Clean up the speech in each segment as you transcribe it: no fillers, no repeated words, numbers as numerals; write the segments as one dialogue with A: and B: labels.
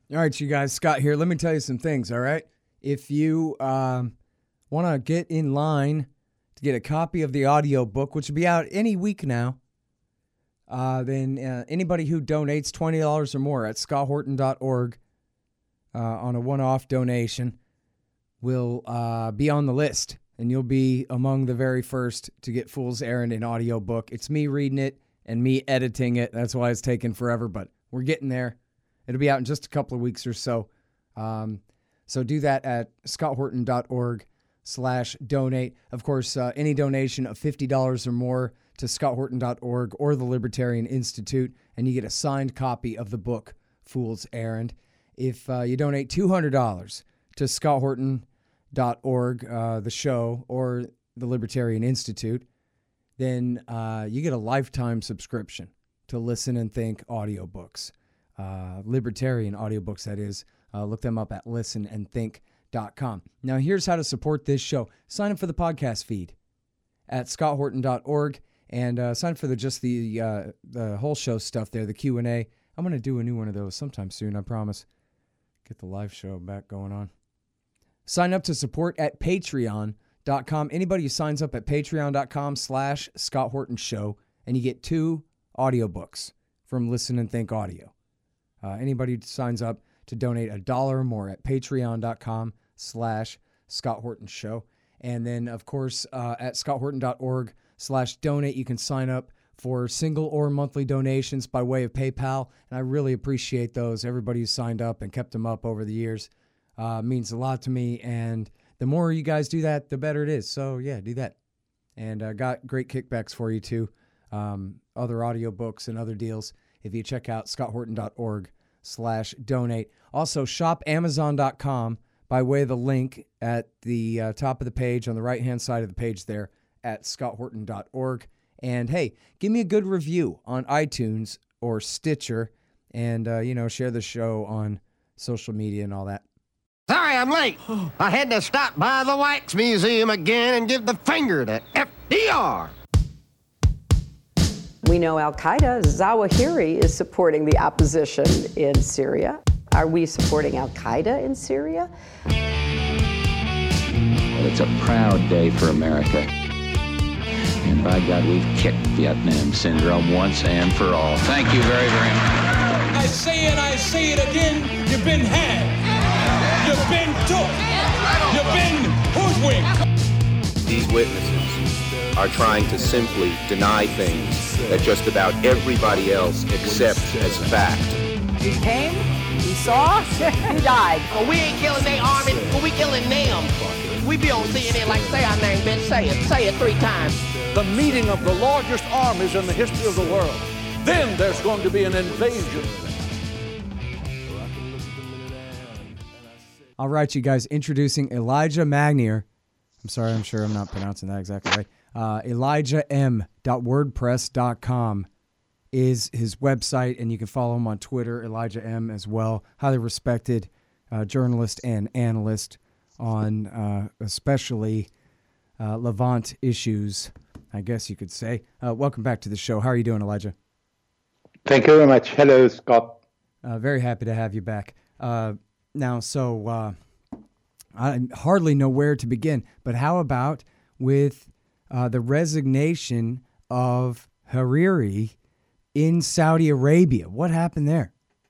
A: All right, you guys, Scott here. Let me tell you some things, all right? If you want to get in line to get a copy of the audiobook, which will be out any week now, then anybody who donates $20 or more at scotthorton.org on a one-off donation will be on the list, and you'll be among the very first to get Fool's Errand in audiobook. It's me reading it and me editing it. That's why it's taken forever, but we're getting there. It'll be out in just a couple of weeks or so. So do that at scotthorton.org/donate. Of course, any donation of $50 or more to scotthorton.org or the Libertarian Institute, and you get a signed copy of the book, Fool's Errand. If you donate $200 to scotthorton.org, the show, or the Libertarian Institute, then you get a lifetime subscription to Listen and Think audiobooks. Libertarian audiobooks, that is. Look them up at listenandthink.com. Now, here's how to support this show. Sign up for the podcast feed at scotthorton.org and sign up for the whole show stuff there, the Q&A. I'm going to do a new one of those sometime soon, I promise. Get the live show back going on. Sign up to support at patreon.com. Anybody who signs up at patreon.com/Scott Horton Show, and you get 2 audiobooks from Listen and Think Audio. Anybody who signs up to donate $1 or more at patreon.com/Scott Horton Show. And then, of course, at scotthorton.org/donate, you can sign up for single or monthly donations by way of PayPal. And I really appreciate those. Everybody who signed up and kept them up over the years means a lot to me. And the more you guys do that, the better it is. So, yeah, do that. And got great kickbacks for you, too. Other audiobooks and other deals if you check out scotthorton.org/donate. Also, shop Amazon.com by way of the link at the top of the page on the right-hand side of the page there at scotthorton.org. And, hey, give me a good review on iTunes or Stitcher and, share the show on social media and all that.
B: Sorry I'm late. I had to stop by the Wax Museum again and give the finger to FDR.
C: We know Al-Qaeda, Zawahiri, is supporting the opposition in Syria. Are we supporting Al-Qaeda in Syria?
D: Well, it's a proud day for America. And by God, we've kicked Vietnam syndrome once and for all. Thank you very, very much.
E: I say it again, you've been had. You've been took. You've been hoodwinked.
F: These witnesses are trying to simply deny things that just about everybody else accepts as fact.
C: He came, he saw, he died.
B: Well, we ain't killing their army, but we killing them. We be on CNN like, say our name, bitch, say it 3 times.
G: The meeting of the largest armies in the history of the world. Then there's going to be an invasion.
A: All right, you guys, introducing Elijah Magnier. I'm sorry, I'm sure I'm not pronouncing that exactly right. ElijahM.wordpress.com is his website, and you can follow him on Twitter, Elijah M. as well. Highly respected journalist and analyst on especially Levant issues, I guess you could say. Welcome back to the show. How are you doing, Elijah?
H: Thank you very much. Hello, Scott.
A: Very happy to have you back. Now, I hardly know where to begin, but how about with the resignation of Hariri in Saudi Arabia? What happened there?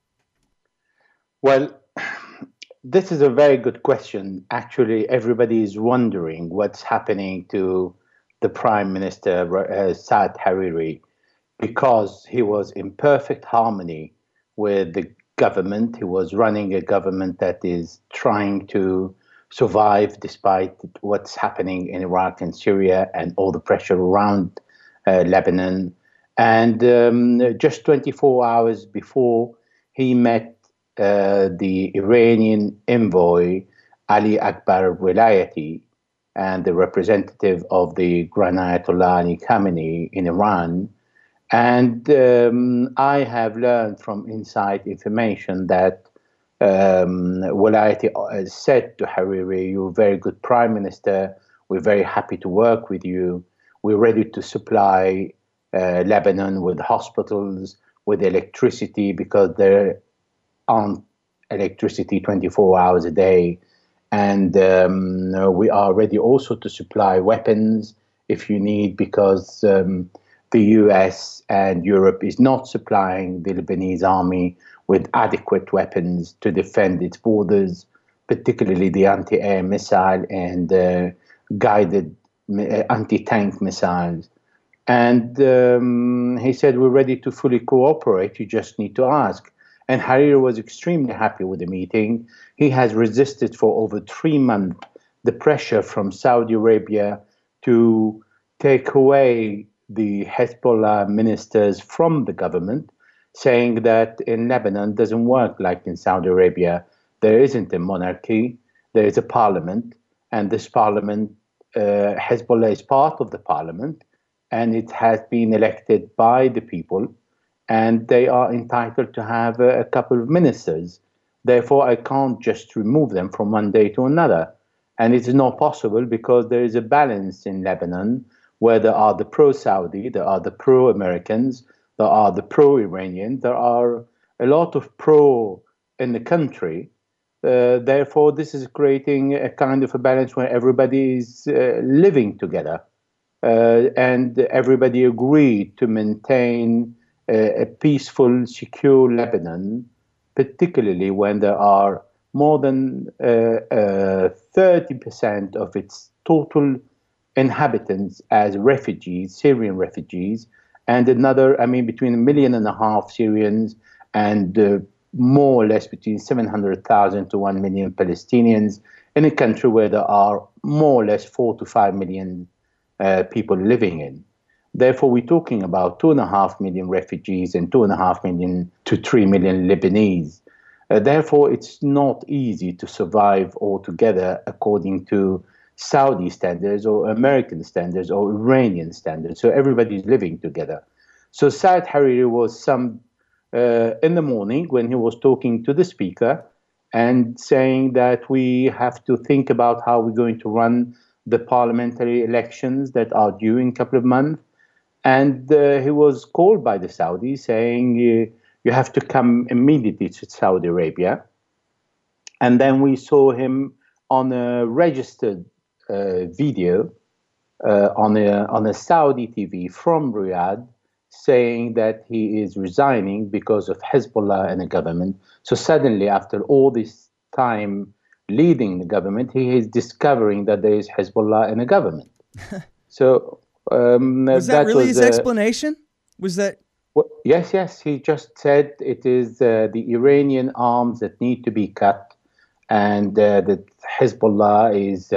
H: Well, this is a very good question. Actually, everybody is wondering what's happening to the Prime Minister, Saad Hariri, because he was in perfect harmony with the government. He was running a government that is trying to survive despite what's happening in Iraq and Syria and all the pressure around Lebanon. And just 24 hours before, he met the Iranian envoy, Ali Akbar Velayati, and the representative of the Grand Ayatollah Ali Khamenei in Iran. And I have learned from inside information that Velayati said to Hariri, "You're a very good prime minister. We're very happy to work with you. We're ready to supply Lebanon with hospitals, with electricity, because there aren't electricity 24 hours a day. And we are ready also to supply weapons if you need, because the US and Europe is not supplying the Lebanese army with adequate weapons to defend its borders, particularly the anti-air missile and guided anti-tank missiles. And he said, we're ready to fully cooperate. You just need to ask. And Hariri was extremely happy with the meeting. He has resisted for over 3 months the pressure from Saudi Arabia to take away the Hezbollah ministers from the government, saying that in Lebanon doesn't work like in Saudi Arabia. There isn't a monarchy, there is a parliament, and this parliament, Hezbollah is part of the parliament, and it has been elected by the people, and they are entitled to have a couple of ministers. Therefore, I can't just remove them from one day to another. And it is not possible because there is a balance in Lebanon where there are the pro-Saudi, there are the pro-Americans, there are the pro-Iranian, there are a lot of pro in the country. Therefore, this is creating a kind of a balance where everybody is living together. And everybody agreed to maintain a peaceful, secure Lebanon, particularly when there are more than 30% of its total inhabitants as refugees, Syrian refugees, and another, between 1.5 million Syrians and more or less between 700,000 to 1 million Palestinians in a country where there are more or less 4 to 5 million people living in. Therefore, we're talking about 2.5 million refugees and 2.5 million to 3 million Lebanese. Therefore, it's not easy to survive altogether according to Saudi standards or American standards or Iranian standards. So everybody's living together. So Saad Hariri was in the morning when he was talking to the speaker and saying that we have to think about how we're going to run the parliamentary elections that are due in a couple of months. And he was called by the Saudis saying, you have to come immediately to Saudi Arabia. And then we saw him on a registered video on a Saudi TV from Riyadh saying that he is resigning because of Hezbollah and the government. So suddenly, after all this time leading the government, he is discovering that there is Hezbollah in the government. So
A: was that really his explanation? Was that?
H: Well, yes. He just said it is the Iranian arms that need to be cut, and that Hezbollah is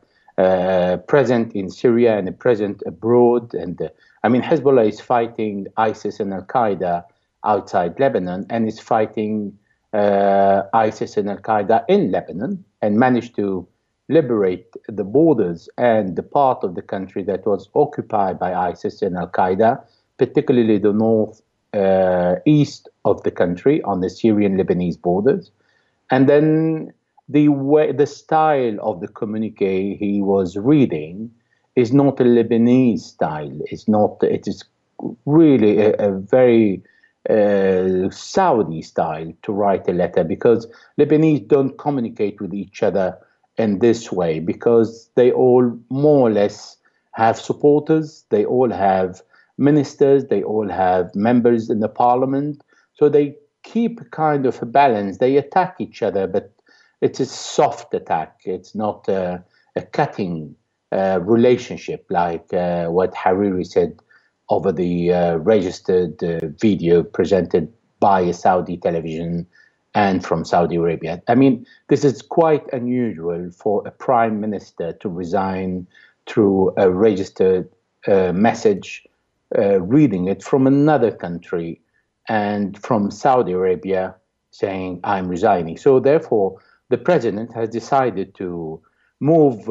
H: present in Syria and present abroad. And Hezbollah is fighting ISIS and Al-Qaeda outside Lebanon, and is fighting ISIS and Al-Qaeda in Lebanon, and managed to liberate the borders and the part of the country that was occupied by ISIS and Al-Qaeda, particularly the north east of the country on the Syrian-Lebanese borders. And then the style of the communique he was reading is not a Lebanese style. It is really a very Saudi style to write a letter, because Lebanese don't communicate with each other in this way, because they all more or less have supporters, they all have ministers, they all have members in the parliament, so they keep kind of a balance. They attack each other, but it's a soft attack. It's not a cutting relationship like what Hariri said over the registered video presented by a Saudi television and from Saudi Arabia. This is quite unusual for a prime minister to resign through a registered message, reading it from another country and from Saudi Arabia saying, I'm resigning. So therefore, the president has decided to move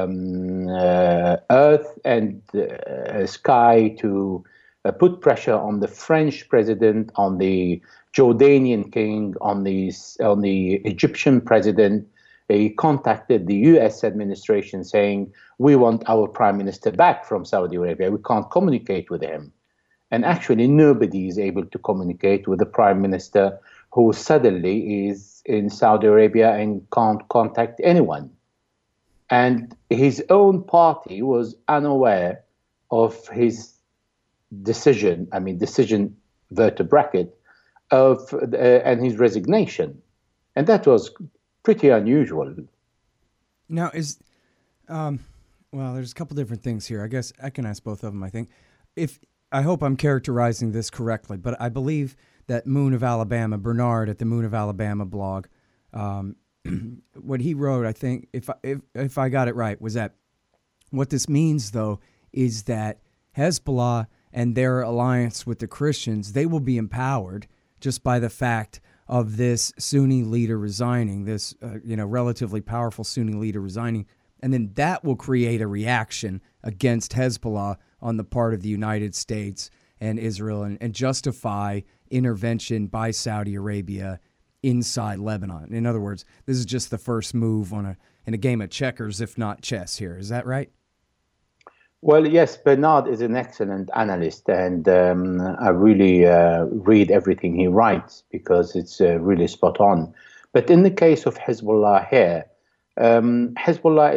H: earth and sky to put pressure on the French president, on the Jordanian king, on the Egyptian president. He contacted the US administration saying, we want our prime minister back from Saudi Arabia. We can't communicate with him. And actually, nobody is able to communicate with the prime minister who suddenly is in Saudi Arabia and can't contact anyone. And his own party was unaware of his decision vertebra bracket, and his resignation. And that was pretty unusual.
A: Now, there's a couple different things here. I guess I can ask both of them, I think. I hope I'm characterizing this correctly, but I believe that Moon of Alabama, Bernard at the Moon of Alabama blog, what he wrote, I think, if I got it right, was that what this means, though, is that Hezbollah and their alliance with the Christians, they will be empowered just by the fact of this Sunni leader resigning, this relatively powerful Sunni leader resigning, and then that will create a reaction against Hezbollah on the part of the United States and Israel and justify intervention by Saudi Arabia inside Lebanon. In other words, this is just the first move in a game of checkers, if not chess here. Is that right?
H: Well, yes, Bernard is an excellent analyst, and I really read everything he writes because it's really spot on. But in the case of Hezbollah here, Hezbollah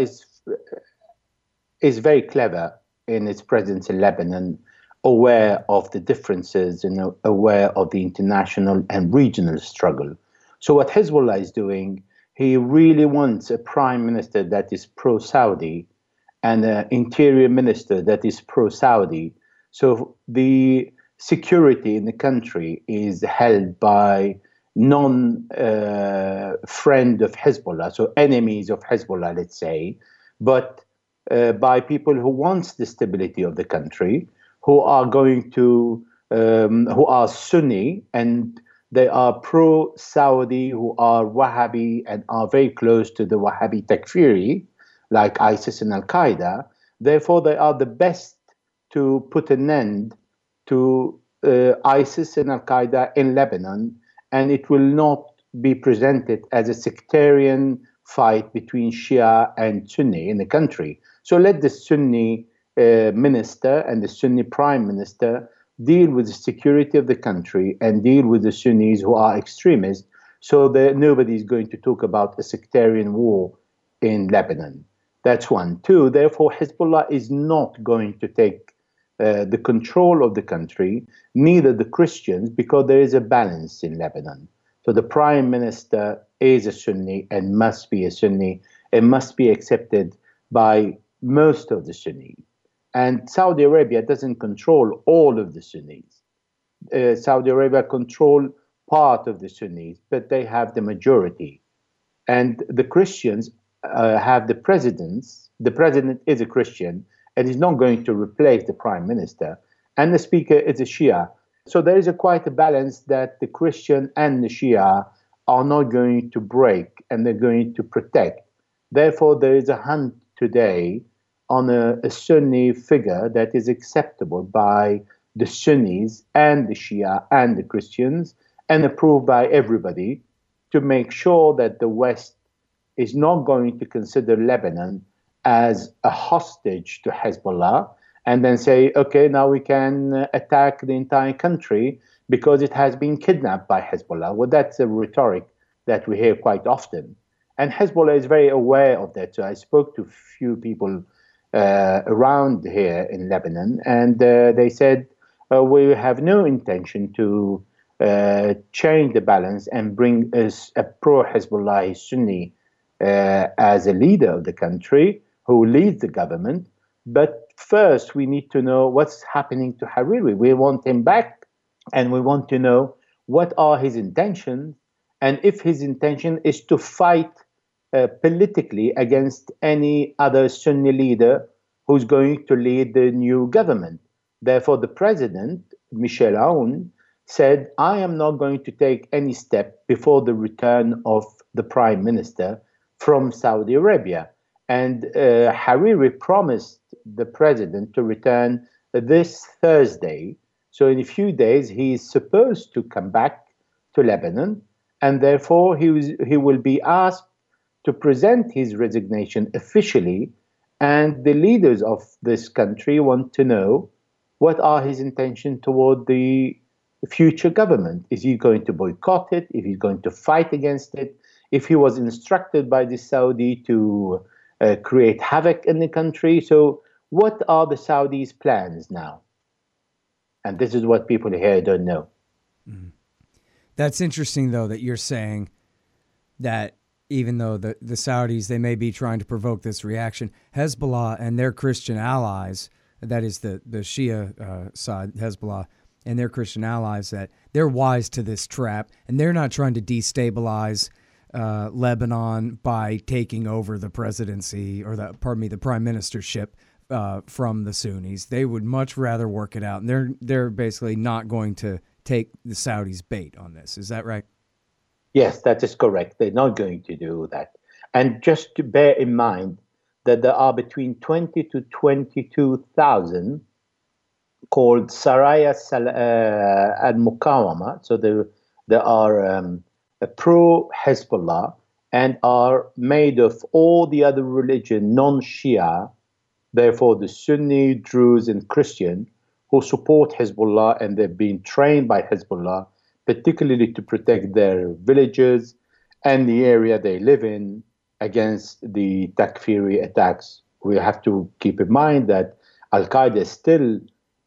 H: is very clever in its presence in Lebanon, aware of the differences and aware of the international and regional struggle. So what Hezbollah is doing, he really wants a prime minister that is pro-Saudi and an interior minister that is pro-Saudi. So the security in the country is held by non-friend of Hezbollah, so enemies of Hezbollah, let's say, but by people who want the stability of the country, who are who are Sunni, and they are pro-Saudi, who are Wahhabi and are very close to the Wahhabi Takfiri, like ISIS and Al-Qaeda. Therefore, they are the best to put an end to ISIS and Al-Qaeda in Lebanon, and it will not be presented as a sectarian fight between Shia and Sunni in the country. So let the Sunni minister and the Sunni prime minister deal with the security of the country and deal with the Sunnis who are extremists, so that nobody is going to talk about a sectarian war in Lebanon. That's one. Two, therefore, Hezbollah is not going to take the control of the country, neither the Christians, because there is a balance in Lebanon. So the prime minister is a Sunni and must be a Sunni and must be accepted by most of the Sunnis. And Saudi Arabia doesn't control all of the Sunnis. Saudi Arabia control part of the Sunnis, but they have the majority. And the Christians have the presidents. The president is a Christian and is not going to replace the prime minister. And the speaker is a Shia. So there is quite a balance that the Christian and the Shia are not going to break, and they're going to protect. Therefore, there is a hunt today on a Sunni figure that is acceptable by the Sunnis and the Shia and the Christians and approved by everybody, to make sure that the West is not going to consider Lebanon as a hostage to Hezbollah and then say, okay, now we can attack the entire country because it has been kidnapped by Hezbollah. Well, that's a rhetoric that we hear quite often. And Hezbollah is very aware of that. So I spoke to a few people around here in Lebanon, and they said, we have no intention to change the balance and bring us a pro-Hezbollah Sunni as a leader of the country who leads the government. But first, we need to know what's happening to Hariri. We want him back, and we want to know what are his intentions, and if his intention is to fight politically against any other Sunni leader who's going to lead the new government. Therefore, the president, Michel Aoun, said, I am not going to take any step before the return of the prime minister from Saudi Arabia. And Hariri promised the president to return this Thursday. So in a few days, he is supposed to come back to Lebanon, and therefore he will be asked to present his resignation officially. And the leaders of this country want to know what are his intentions toward the future government. Is he going to boycott it? If he's going to fight against it? If he was instructed by the Saudi to create havoc in the country? So what are the Saudis' plans now? And this is what people here don't know.
A: Mm. That's interesting, though, that you're saying that even though the Saudis, they may be trying to provoke this reaction, Hezbollah and their Christian allies, that is the Shia side, Hezbollah, and their Christian allies, that they're wise to this trap, and they're not trying to destabilize Lebanon by taking over the presidency or the prime ministership from the Sunnis. They would much rather work it out, and they're basically not going to take the Saudis' bait on this. Is that right?
H: Yes, that is correct. They're not going to do that. And just to bear in mind that there are between 20 to 22,000 called Saraya al-Muqawama. So there are pro-Hezbollah and are made of all the other religion, non-Shia, therefore the Sunni, Druze, and Christian, who support Hezbollah, and they've been trained by Hezbollah, particularly to protect their villages and the area they live in against the Takfiri attacks. We have to keep in mind that Al-Qaeda is still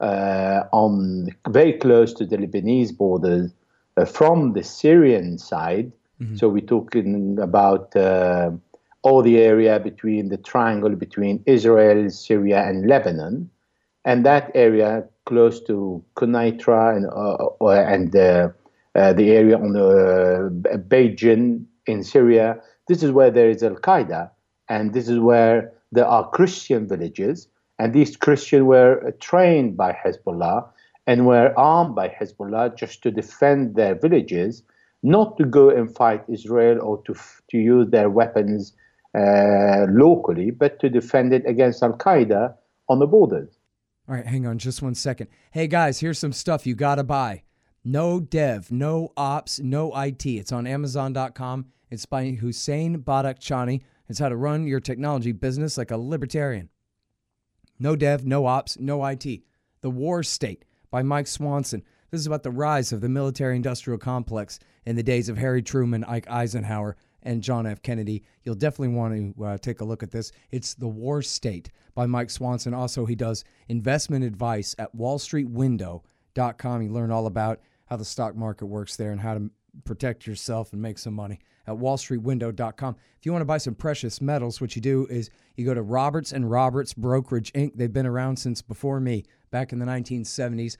H: very close to the Lebanese borders from the Syrian side. Mm-hmm. So we're talking about all the area between the triangle between Israel, Syria, and Lebanon. And that area close to Quneitra and the area on the Beijing in Syria, this is where there is Al-Qaeda, and this is where there are Christian villages, and these Christians were trained by Hezbollah and were armed by Hezbollah just to defend their villages, not to go and fight Israel or to use their weapons locally, but to defend it against Al-Qaeda on the borders.
A: All right, hang on just 1 second. Hey, guys, here's some stuff you got to buy. No dev, no ops, no IT. It's on Amazon.com. It's by Hussein Badakchani. It's how to run your technology business like a libertarian. No dev, no ops, no IT. The War State by Mike Swanson. This is about the rise of the military-industrial complex in the days of Harry Truman, Ike Eisenhower, and John F. Kennedy. You'll definitely want to take a look at this. It's The War State by Mike Swanson. Also, he does investment advice at wallstreetwindow.com. You learn all about how the stock market works there and how to protect yourself and make some money at wallstreetwindow.com. If you want to buy some precious metals, what you do is you go to Roberts & Roberts Brokerage, Inc. They've been around since before me, back in the 1970s,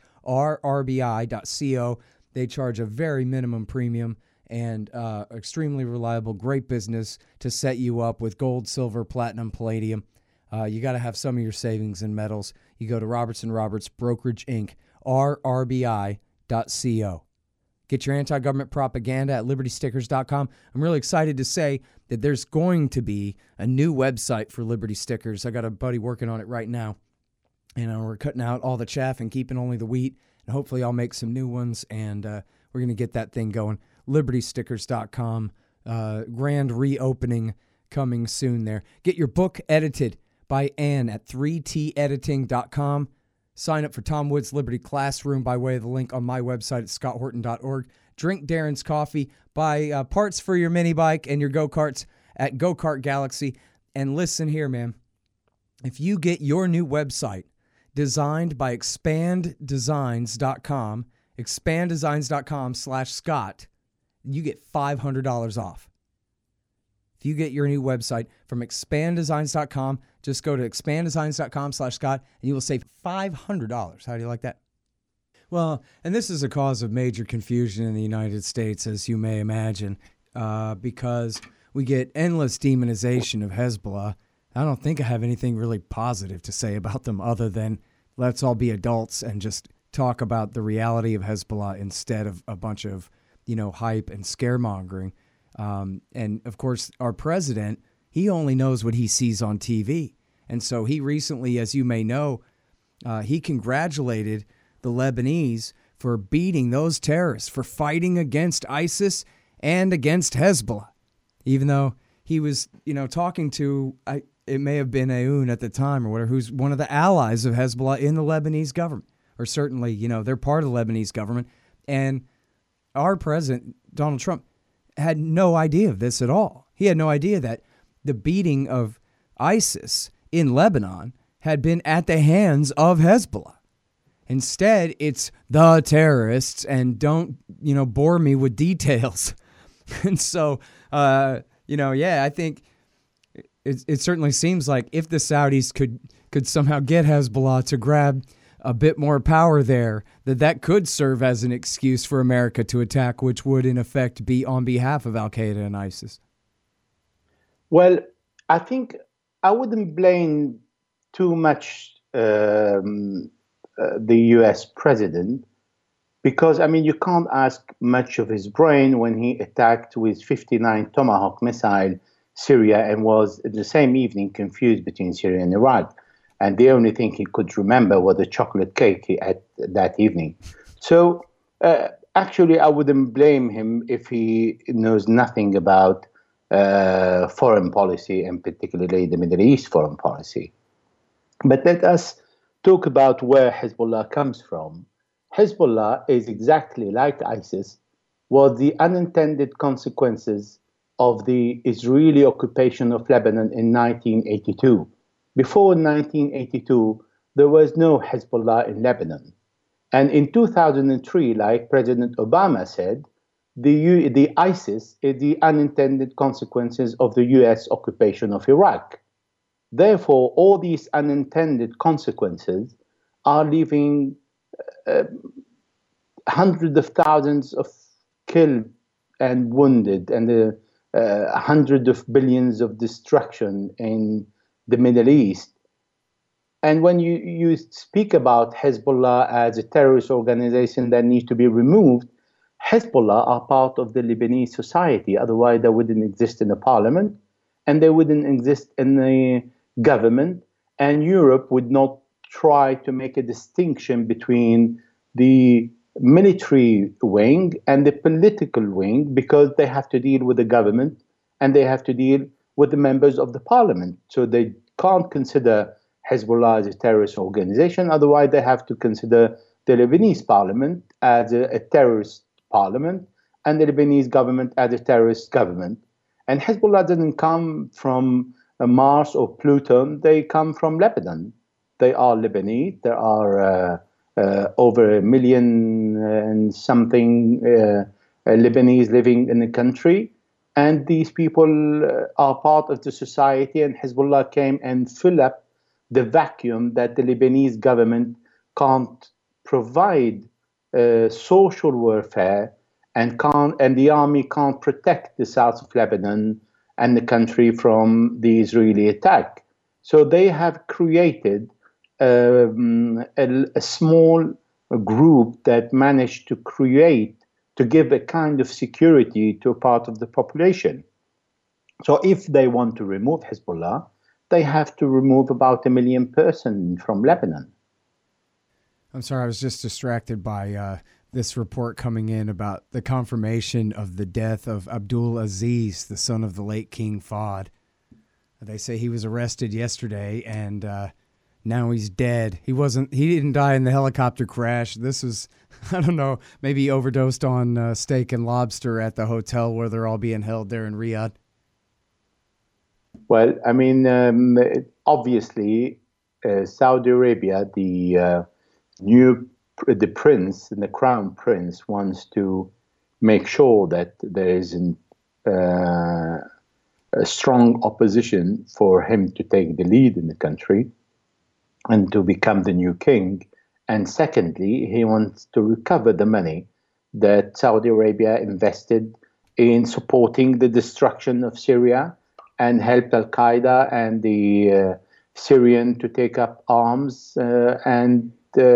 A: rrbi.co. They charge a very minimum premium and extremely reliable, great business to set you up with gold, silver, platinum, palladium. You got to have some of your savings in metals. You go to Roberts & Roberts Brokerage, Inc., rrbi.co. Get your anti-government propaganda at libertystickers.com. I'm really excited to say that there's going to be a new website for Liberty Stickers. I got a buddy working on it right now. And we're cutting out all the chaff and keeping only the wheat. And hopefully I'll make some new ones, and we're going to get that thing going. libertystickers.com. Grand reopening coming soon there. Get your book edited by Ann at 3tediting.com. Sign up for Tom Wood's Liberty Classroom by way of the link on my website at scotthorton.org. Drink Darren's coffee. Buy parts for your mini bike and your go-karts at Go-Kart Galaxy. And listen here, man. If you get your new website designed by expanddesigns.com, expanddesigns.com/Scott, you get $500 off. If you get your new website from expanddesigns.com, just go to expanddesigns.com/Scott and you will save $500. How do you like that? Well, and this is a cause of major confusion in the United States, as you may imagine, because we get endless demonization of Hezbollah. I don't think I have anything really positive to say about them other than let's all be adults and just talk about the reality of Hezbollah instead of a bunch of, hype and scaremongering. And of course, our president, he only knows what he sees on TV. And so he recently, as you may know, he congratulated the Lebanese for beating those terrorists, for fighting against ISIS and against Hezbollah, even though he was, talking to, it may have been Aoun at the time or whatever, who's one of the allies of Hezbollah in the Lebanese government, or certainly, they're part of the Lebanese government, And our president, Donald Trump, had no idea of this at all. He had no idea that the beating of ISIS in Lebanon had been at the hands of Hezbollah. Instead, it's the terrorists, and don't, bore me with details. And so, I think it certainly seems like if the Saudis could somehow get Hezbollah to grab a bit more power there, that could serve as an excuse for America to attack, which would in effect be on behalf of Al-Qaeda and ISIS.
H: Well, I think I wouldn't blame too much the U.S. president, because, you can't ask much of his brain when he attacked with 59 Tomahawk missile Syria and was the same evening confused between Syria and Iraq. And the only thing he could remember was the chocolate cake he ate that evening. So actually, I wouldn't blame him if he knows nothing about foreign policy, and particularly the Middle East foreign policy. But let us talk about where Hezbollah comes from. Hezbollah is exactly like ISIS, was the unintended consequences of the Israeli occupation of Lebanon in 1982. Before 1982, there was no Hezbollah in Lebanon. And in 2003, like President Obama said, the ISIS is the unintended consequences of the US occupation of Iraq. Therefore, all these unintended consequences are leaving hundreds of thousands of killed and wounded, and hundreds of billions of destruction in the Middle East. And when you speak about Hezbollah as a terrorist organization that needs to be removed, Hezbollah are part of the Lebanese society. Otherwise, they wouldn't exist in the parliament, and they wouldn't exist in the government, and Europe would not try to make a distinction between the military wing and the political wing, because they have to deal with the government and they have to deal with the members of the parliament. So they can't consider Hezbollah as a terrorist organization. Otherwise, they have to consider the Lebanese parliament as a terrorist parliament and the Lebanese government as a terrorist government. And Hezbollah doesn't come from Mars or Pluto. They come from Lebanon. They are Lebanese. There are over 1 million and something Lebanese living in the country. And these people are part of the society, and Hezbollah came and fill up the vacuum that the Lebanese government can't provide social welfare, and the army can't protect the south of Lebanon and the country from the Israeli attack. So they have created a small group that managed to give a kind of security to a part of the population. So if they want to remove Hezbollah, they have to remove about 1 million persons from Lebanon.
A: I'm sorry, I was just distracted by this report coming in about the confirmation of the death of Abdul Aziz, the son of the late King Fahd. They say he was arrested yesterday, and now he's dead. He didn't die in the helicopter crash. This was, I don't know, maybe he overdosed on steak and lobster at the hotel where they're all being held there in Riyadh.
H: Well, I mean, obviously, Saudi Arabia, the prince, the crown prince, wants to make sure that there isn't a strong opposition for him to take the lead in the country and to become the new king. And secondly, he wants to recover the money that Saudi Arabia invested in supporting the destruction of Syria and helped Al-Qaeda and the Syrian to take up arms and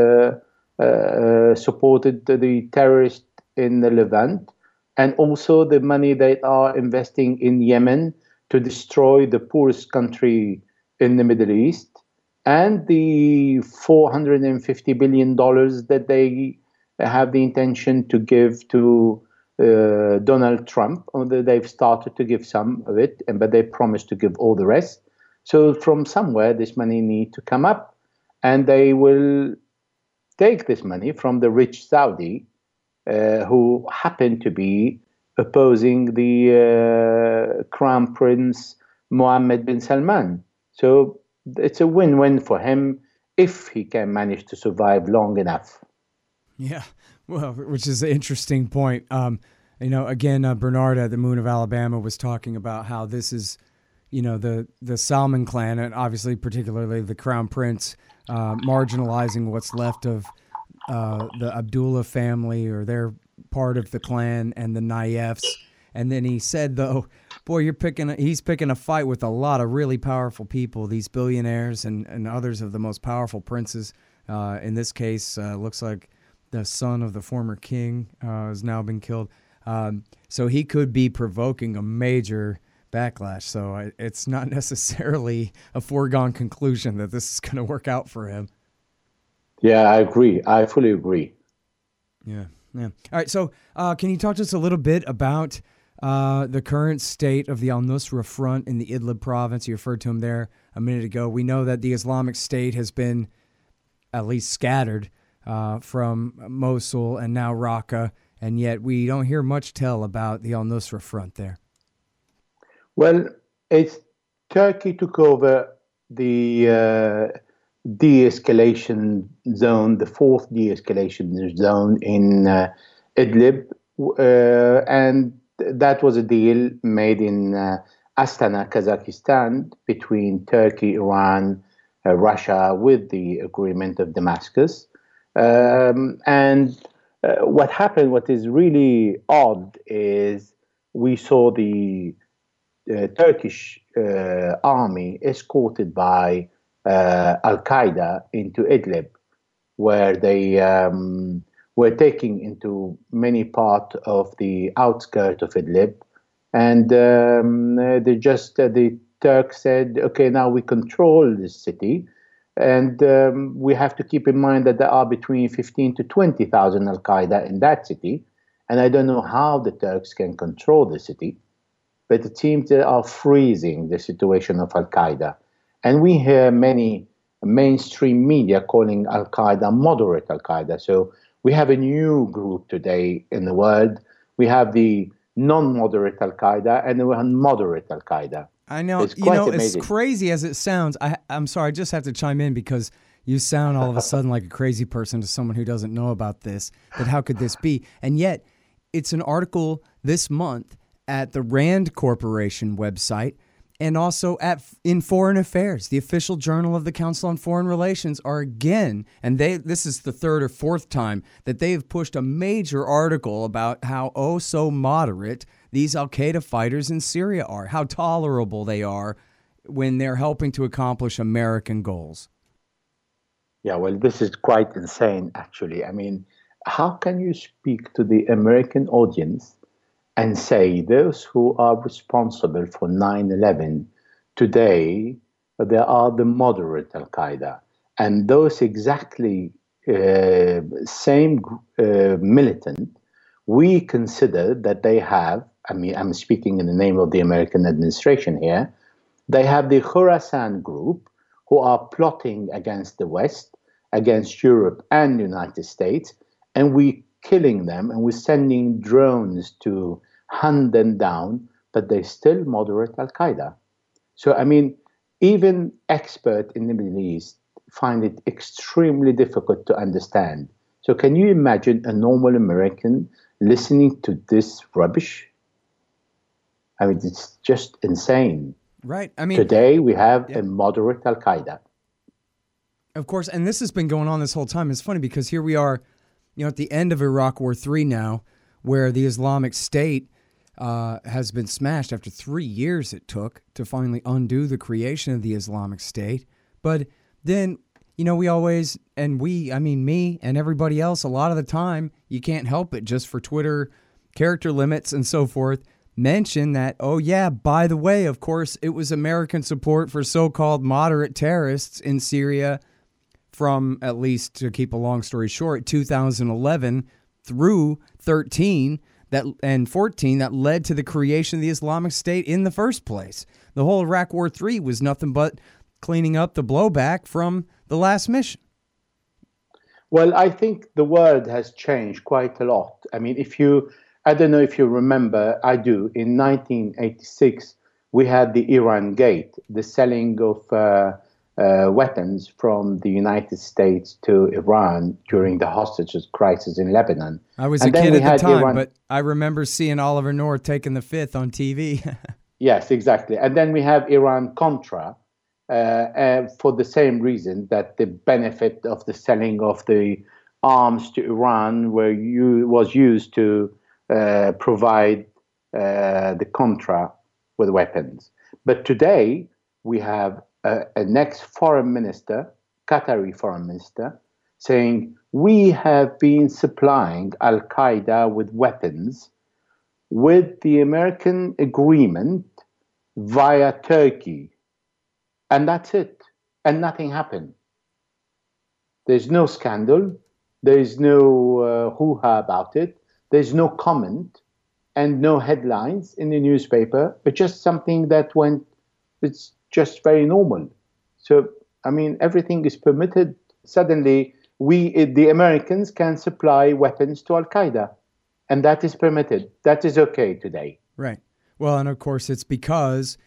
H: supported the terrorists in the Levant, and also the money they are investing in Yemen to destroy the poorest country in the Middle East, and the $450 billion that they have the intention to give to Donald Trump. They've started to give some of it, but they promised to give all the rest. So from somewhere, this money needs to come up, and they will take this money from the rich Saudi who happened to be opposing the Crown Prince Mohammed bin Salman. So it's a win-win for him if he can manage to survive long enough.
A: Yeah, well, which is an interesting point. Again, Bernard at the Moon of Alabama was talking about how this is, the Salman clan, and obviously particularly the Crown Prince, marginalizing what's left of the Abdullah family, or their part of the clan, and the Nayefs. And then he said, though, boy, he's picking a fight with a lot of really powerful people, these billionaires and others of the most powerful princes. In this case, looks like the son of the former king has now been killed. So he could be provoking a major backlash. So it's not necessarily a foregone conclusion that this is going to work out for him.
H: Yeah, I agree. I fully agree.
A: Yeah. All right. So can you talk to us a little bit about the current state of the al-Nusra Front in the Idlib province? You referred to him there a minute ago. We know that the Islamic State has been at least scattered from Mosul and now Raqqa, and yet we don't hear much tell about the al-Nusra Front there.
H: Well, Turkey took over the de-escalation zone, the fourth de-escalation zone in Idlib, and that was a deal made in Astana, Kazakhstan, between Turkey, Iran, Russia, with the agreement of Damascus. What happened, what is really odd, is we saw the Turkish army escorted by Al-Qaeda into Idlib, where they were taking into many part of the outskirts of Idlib. And the Turks said, okay, now we control this city. And we have to keep in mind that there are between 15 to 20,000 Al-Qaeda in that city. And I don't know how the Turks can control the city, but it seems they are freezing the situation of Al-Qaeda. And we hear many mainstream media calling Al-Qaeda moderate Al-Qaeda. So we have a new group today in the world. We have the non-moderate Al-Qaeda and the moderate Al-Qaeda.
A: I know, it's crazy as it sounds. I'm sorry, I just have to chime in because you sound all of a sudden like a crazy person to someone who doesn't know about this. But how could this be? And yet, it's an article this month at the Rand Corporation website, and also in Foreign Affairs, the official journal of the Council on Foreign Relations, are again, and this is the third or fourth time that they have pushed a major article about how so moderate these Al-Qaeda fighters in Syria are, how tolerable they are when they're helping to accomplish American goals.
H: Yeah, well, this is quite insane, actually. I mean, how can you speak to the American audience and say those who are responsible for 9/11 today, they are the moderate Al-Qaeda, and those exactly same militant, we consider that they have, I'm speaking in the name of the American administration here, they have the Khorasan group who are plotting against the West, against Europe and the United States, and we killing them, and we're sending drones to hunt them down, but they're still moderate Al-Qaeda. So, I mean, even experts in the Middle East find it extremely difficult to understand. So can you imagine a normal American listening to this rubbish? I mean, it's just insane.
A: Right. I mean,
H: today we have a moderate Al-Qaeda.
A: Of course, and this has been going on this whole time. It's funny because here we are, at the end of Iraq War III now, where the Islamic State has been smashed after 3 years it took to finally undo the creation of the Islamic State. But then, we always, me and everybody else, a lot of the time, you can't help it just for Twitter character limits and so forth, mention that, by the way, of course, it was American support for so-called moderate terrorists in Syria from, at least to keep a long story short, 2011 through 13 and 14 that led to the creation of the Islamic State in the first place. The whole Iraq War III was nothing but cleaning up the blowback from the last mission.
H: Well, I think the world has changed quite a lot. I mean, I don't know if you remember, I do, in 1986, we had the Iran Gate, the selling of weapons from the United States to Iran during the hostages crisis in Lebanon.
A: I was a kid at the time, but I remember seeing Oliver North taking the fifth on TV.
H: Yes, exactly. And then we have Iran-Contra, for the same reason, that the benefit of the selling of the arms to Iran was used to provide the Contra with weapons. But today we have an ex-foreign minister, Qatari foreign minister, saying we have been supplying Al-Qaeda with weapons with the American agreement via Turkey. And that's it. And nothing happened. There's no scandal. There's no hoo-ha about it. There's no comment and no headlines in the newspaper. It's just something that it's just very normal. So, I mean, everything is permitted. Suddenly, the Americans can supply weapons to Al-Qaeda. And that is permitted. That is okay today.
A: Right. Well, and of course, it's because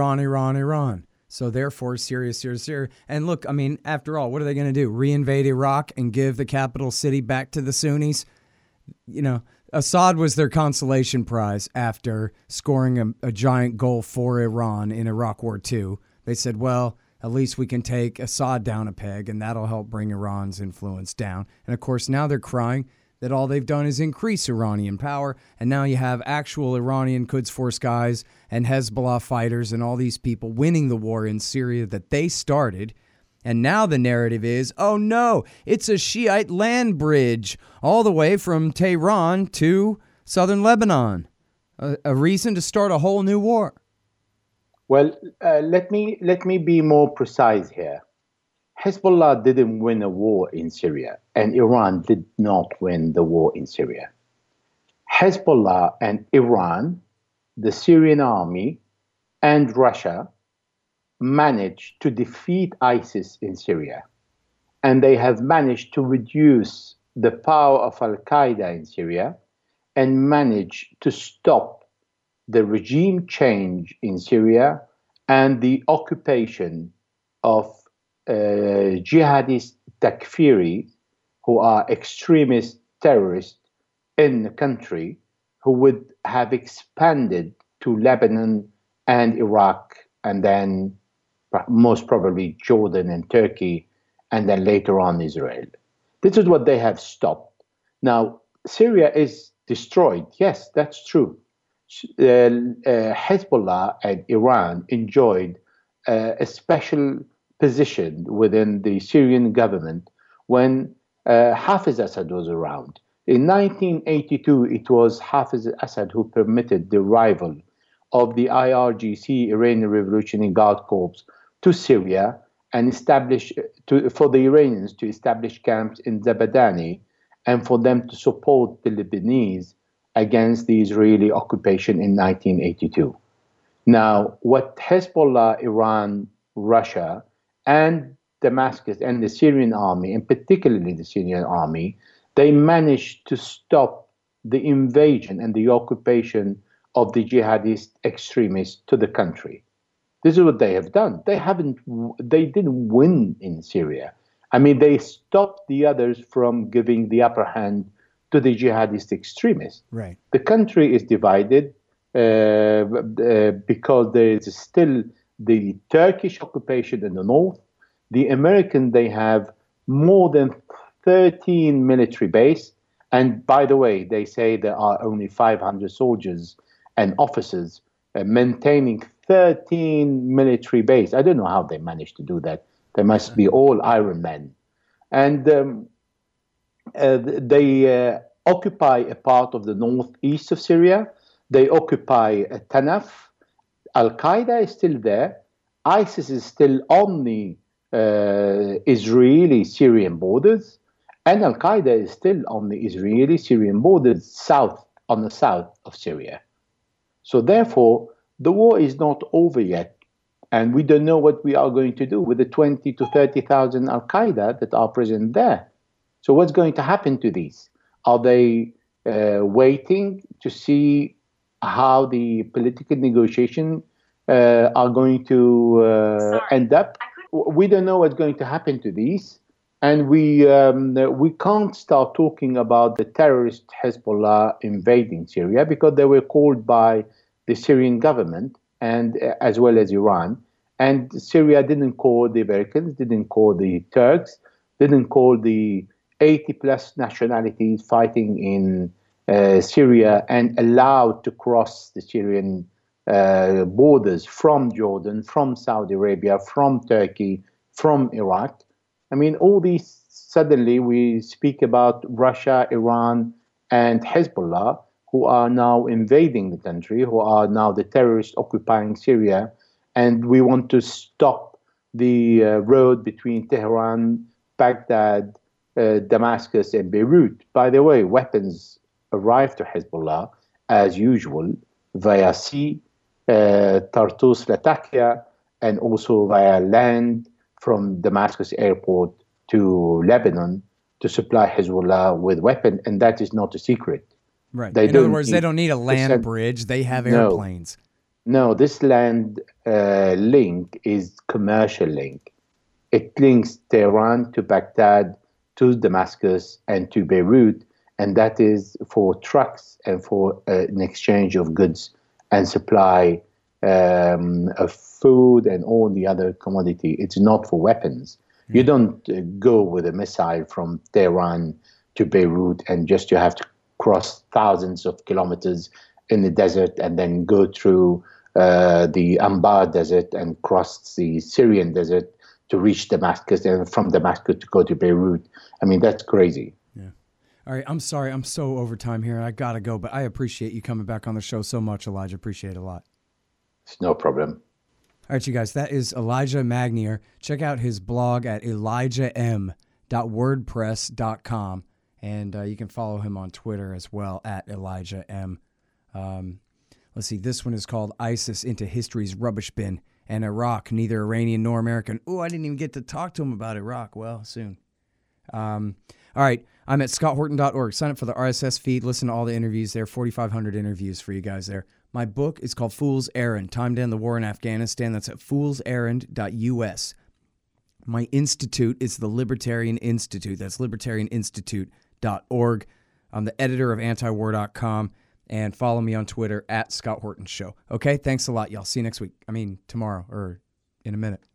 A: Iran. So therefore, Syria. And look, I mean, after all, what are they going to do? Reinvade Iraq and give the capital city back to the Sunnis? You know, Assad was their consolation prize after scoring a giant goal for Iran in Iraq War II. They said, well, at least we can take Assad down a peg, and that'll help bring Iran's influence down. And of course, now they're crying that all they've done is increase Iranian power, and now you have actual Iranian Quds Force guys and Hezbollah fighters and all these people winning the war in Syria that they started. And now the narrative is, oh no, it's a Shiite land bridge all the way from Tehran to southern Lebanon. A reason to start a whole new war.
H: Well, let me be more precise here. Hezbollah didn't win a war in Syria, and Iran did not win the war in Syria. Hezbollah and Iran, the Syrian army, and Russia managed to defeat ISIS in Syria. And they have managed to reduce the power of Al-Qaeda in Syria and managed to stop the regime change in Syria and the occupation of jihadist Takfiri, who are extremist terrorists in the country, who would have expanded to Lebanon and Iraq, and then most probably Jordan and Turkey, and then later on Israel. This is what they have stopped. Now, Syria is destroyed. Yes, that's true. Hezbollah and Iran enjoyed a special position within the Syrian government when Hafez Assad was around. In 1982, it was Hafez Assad who permitted the arrival of the IRGC, Iranian Revolutionary Guard Corps, to Syria and for the Iranians to establish camps in Zabadani and for them to support the Lebanese against the Israeli occupation in 1982. Now, what Hezbollah, Iran, Russia, and Damascus and the Syrian army, and particularly the Syrian army, they managed to stop the invasion and the occupation of the jihadist extremists to the country. This is what they have done. They didn't win in Syria. I mean, they stopped the others from giving the upper hand to the jihadist extremists.
A: Right.
H: The country is divided because there is still the Turkish occupation in the north. The American, they have more than 13 military bases. And by the way, they say there are only 500 soldiers and officers maintaining 13 military bases. I don't know how they managed to do that. They must be all Iron Men. And they occupy a part of the northeast of Syria. They occupy Tanaf. Al-Qaeda is still there. ISIS is still on the Israeli-Syrian borders. And Al-Qaeda is still on the Israeli-Syrian borders on the south of Syria. So therefore, the war is not over yet. And we don't know what we are going to do with the 20 to 30,000 Al-Qaeda that are present there. So what's going to happen to these? Are they waiting to see how the political negotiation are going to end up? We don't know what's going to happen to these. And we can't start talking about the terrorist Hezbollah invading Syria because they were called by the Syrian government and as well as Iran. And Syria didn't call the Americans, didn't call the Turks, didn't call the 80-plus nationalities fighting in Syria and allowed to cross the Syrian borders from Jordan, from Saudi Arabia, from Turkey, from Iraq. I mean, all these, suddenly we speak about Russia, Iran, and Hezbollah, who are now invading the country, who are now the terrorists occupying Syria. And we want to stop the road between Tehran, Baghdad, Damascus, and Beirut. By the way, weapons arrive to Hezbollah, as usual, via sea, Tartus, Latakia, and also via land from Damascus airport to Lebanon to supply Hezbollah with weapons, and that is not a secret.
A: Right. In other words, they don't need a land bridge. They have airplanes.
H: No, this land link is commercial link. It links Tehran to Baghdad, to Damascus, and to Beirut, and that is for trucks and for an exchange of goods and supply of food and all the other commodity. It's not for weapons. You don't go with a missile from Tehran to Beirut and just you have to cross thousands of kilometers in the desert and then go through the Anbar desert and cross the Syrian desert to reach Damascus and from Damascus to go to Beirut. I mean, that's crazy.
A: Yeah. All right. I'm sorry. I'm so over time here. I got to go, but I appreciate you coming back on the show so much, Elijah. Appreciate it a lot.
H: It's no problem.
A: All right, you guys, that is Elijah Magnier. Check out his blog at elijahM.wordpress.com, and you can follow him on Twitter as well at Elijah M. Let's see, this one is called ISIS into History's Rubbish Bin, and Iraq, neither Iranian nor American. Oh, I didn't even get to talk to him about Iraq. Well, soon. All right, I'm at scotthorton.org. Sign up for the RSS feed. Listen to all the interviews there, 4,500 interviews for you guys there. My book is called Fool's Errand, Time to End the War in Afghanistan. That's at foolserrand.us. My institute is the Libertarian Institute. That's libertarianinstitute.org. I'm the editor of antiwar.com. And follow me on Twitter at Scott Horton Show. Okay, thanks a lot, y'all. See you next week. Tomorrow or in a minute.